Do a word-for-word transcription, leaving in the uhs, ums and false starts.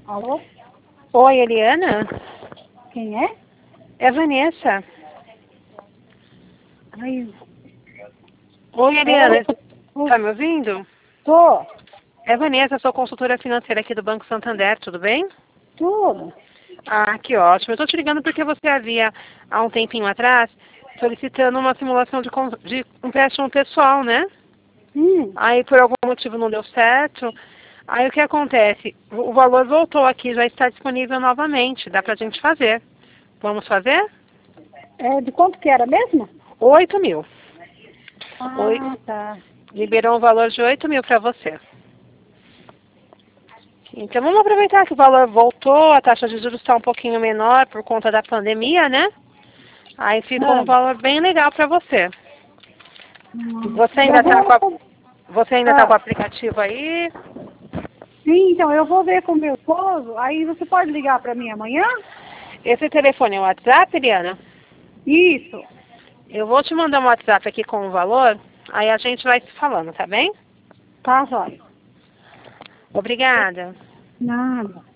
Alô? Oi, Eliana? Quem é? É Vanessa. Ai, Oi, Eliana. Oi. Tá me ouvindo? Tô. É Vanessa, sou consultora financeira aqui do Banco Santander, tudo bem? Tudo. Ah, que ótimo. Eu tô te ligando porque você havia, há um tempinho atrás, solicitando uma simulação de, con- de empréstimo pessoal, né? Hum. Aí, por algum motivo, não deu certo. Aí, o que acontece? O o valor voltou aqui, já está disponível novamente. Dá pra gente fazer. Vamos fazer? É, de quanto que era mesmo? Oito mil. Oi. Ah, tá. Liberou um valor de oito mil para você. Então vamos aproveitar que o valor voltou, a taxa de juros está um pouquinho menor por conta da pandemia, né? Aí ficou um Ah, valor bem legal para você. hum. Você ainda Eu está com a, vou... você ainda tá com o Ah, aplicativo aí? sim, então, eu vou ver com meu esposo, aí você pode ligar para mim amanhã? Esse telefone é o WhatsApp, Eliana? Isso. Eu vou te mandar um WhatsApp aqui com o valor, aí a gente vai se falando, tá bem? Tá, jóia. Obrigada. Nada.